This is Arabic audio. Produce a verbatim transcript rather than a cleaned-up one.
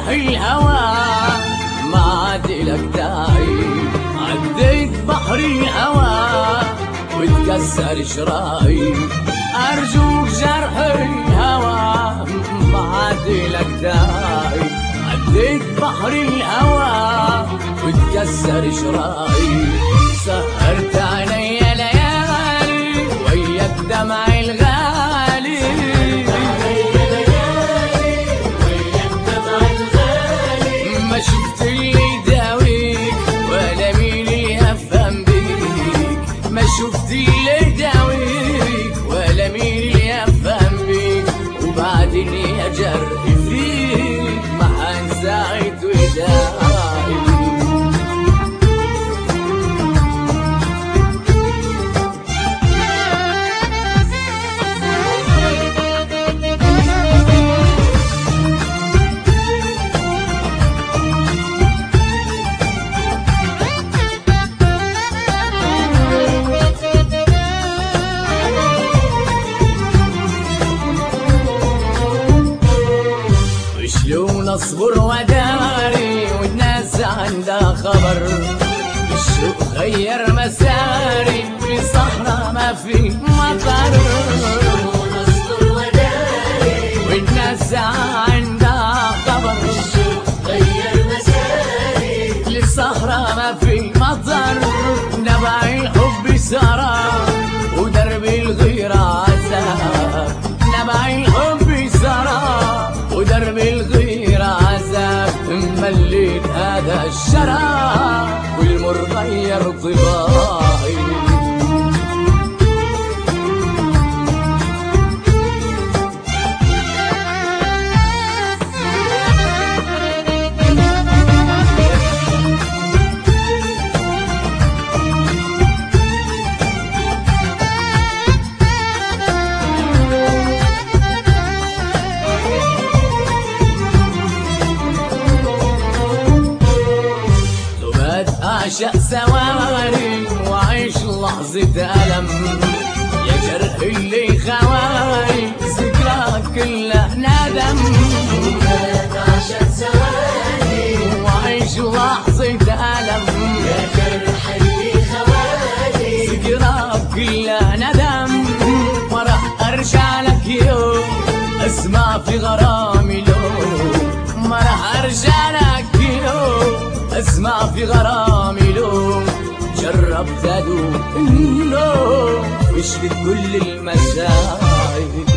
جرح الهوى ما عاد لك داعي. عديت بحر الهوى وتكسر شراي، أرجوك جرح الهوى ما عاد لك داعي. عديت بحر الهوى وتكسر شراي، سهرت عيني ليالي وياك دمع الغالي. ما شفت اللي يداويك ولا مين يفهم بيك، ما شفت اللي يداويك ولا مين يفهم بيك. وبعدين يا جرح فيك ما حنساعد وداعي. شلون اصبر وداري والناس عندها خبر، الشوق غير مساري والصحراء ما في مطر. شلون اصبر وداري والناس عندها خبر، الشوق غير مساري للصحراء ما في مطر. نبع الحب سرى ودرب الغيرة عذاب، نبع الحب سرى ودرب الغيرة عذاب. مليت هذا الشراب والمر غير طباعي. أعشق ثواني وأعيش لحظة ألم، يا جرح اللي خواني ذكراك كلها ندم. أعشق ثواني وأعيش لحظة ألم، يا جرح اللي خواني ذكراك كلها ندم. ما راح أرجع لك يوم أسمع في غرامي لوم، ما راح أرجع لك يوم اسمع في غرامي لوم. جربت ادوق النوم وشفت كل المساعي.